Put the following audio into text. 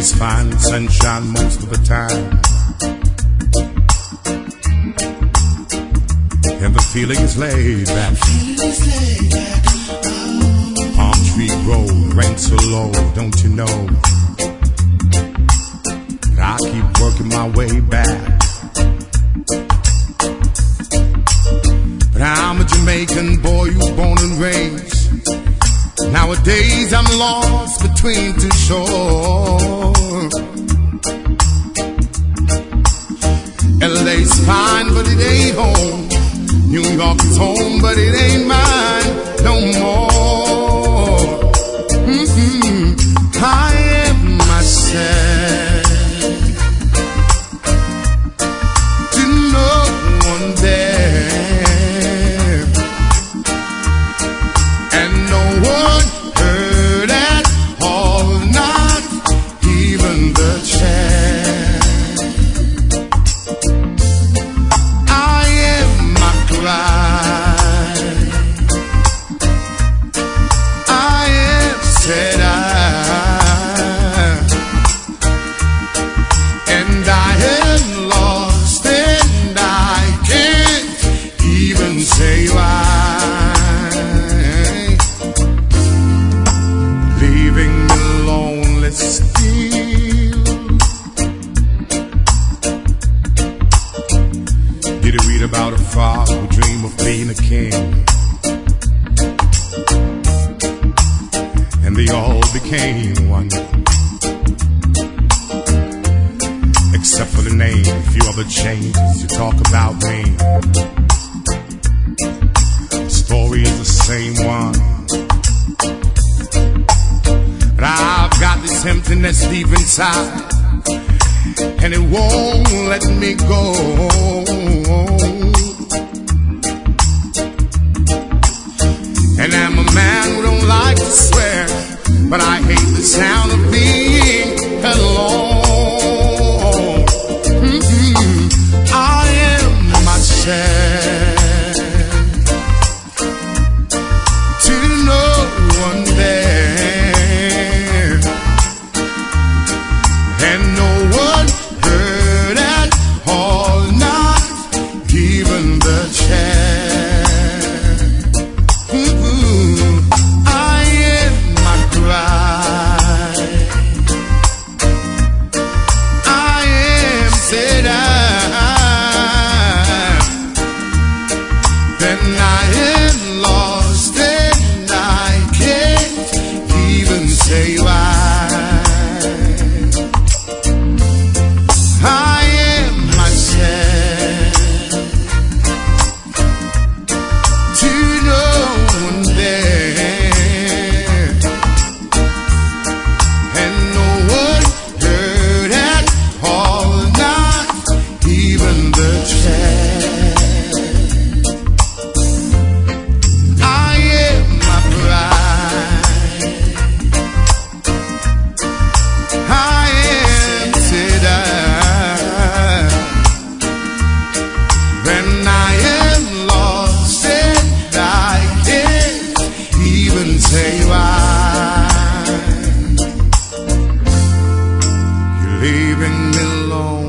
Days find sunshine most of the time, and the feeling is laid back. Palm tree grove, rent so low, don't you know? I keep working my way back. But I'm a Jamaican boy who's born and raised. Nowadays I'm lost between two shores. LA's fine, but it ain't home. New York is home, but it ain't mine no more. I am myself. Say why, leaving me lonely still. Did you read about a father who dreamed of being a king? And they all became one, except for the name. A few other changes to talk about me. Story is the same one, but I've got this emptiness deep inside, and it won't let me go. And I'm a man who don't like to swear, but I hate the sound of being alone. I am myself. Say why. I am myself, to no one there, and no one heard at all, not even the chair. I am my pride. Say why you're leaving me alone.